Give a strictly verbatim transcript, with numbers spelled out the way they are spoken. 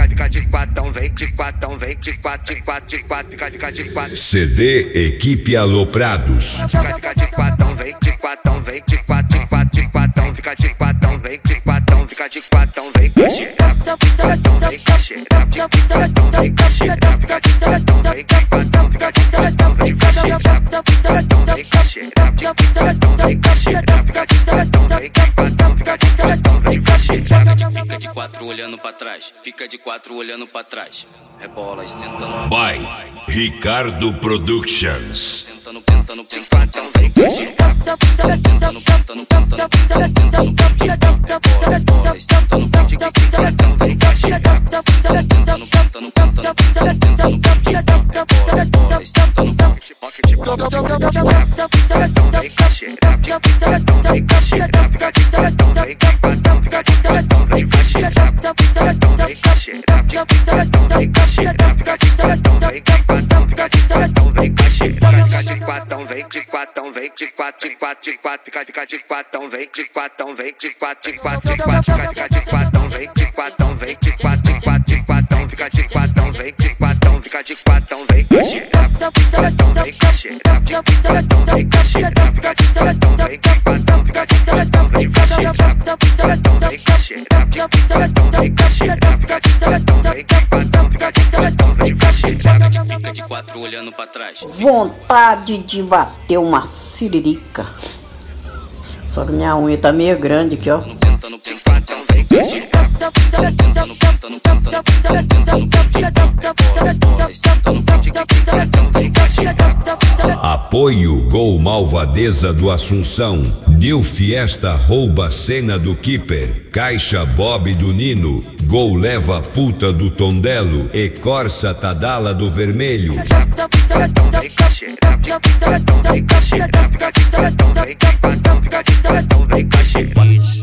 fica, fica de quatão, vem de quatão, vem de quatro, de quatro, de quatro, fica, fica de quatro. C D Equipe Aloprados. Fica, fica de quatão, vem de quatão, vem de quatro, de quatro, de quatão, fica de quatão, vem de quatão, fica de quatão, vem com xereca, quatão, vem com xereca, quatão, vem com xereca, fica de quatão, vem de quatão, fica de quatão, vem com xereca, quatão, vem com xereca, quatão, vem com xereca, fica de quatão, vem de quatão, fica de quatão, vem com xereca. Fica de quatro olhando pra trás, fica de quatro olhando pra trás. Rebola e sentando. By Ricardo Productions. Tentando, tentando, tentando, vem com xereca. Tentando, tentando, tentando, tentando, rebola e sentando. Tentando, vem com xereca. Tentando, tentando, tentando, tentando, rebola e sentando. Quatão, vem com xereca, quatão, vem com xereca, fica de quatão, vem de quatão, fica de quatão, vem com xereca, quatão, vem com xereca, quatão, vem com xereca, fica de quatão, vem de quatão, fica de quatão, vem com xereca, fica de quatão, vem de quatão, vem de quatro, de quatro, de quatro, fica, fica de quatão, vem de quatão, vem de quatro, de quatro, de quatro, fica, fica de quatão, vem de quatão, vem de quatro, de quatro, de quatão, fica de quatão, vem de quatão, fica de quatão, vem com xereca, quatão, vem com xereca, quatão, vem com xereca, fica de quatão, vem de quatão, fica de quatão, vem com xereca, quatão, vem com xereca, quatão, vem com xereca, fica de quatão, vem de quatão, fica de quatão, vem com xereca. Fica de quatro olhando pra trás. Vontade de bater uma siririca. Só que minha unha tá meio grande aqui, ó. Tentando, tentando, vem com xereca. Tentando, tentando, tentando, tentando, rebola e sentando. Tentando, vem com xereca. Apoio Gol Malvadeza do Assunção. New Fiesta rouba cena do Keeper. Caixa Bob do Nino. Gol leva puta do Tondelo. E Corsa Tadala do Vermelho. Quatão, vem com xereca, quatão, vem com xereca, fica de quatão, vem de quatão, fica de quatão, vem com xereca.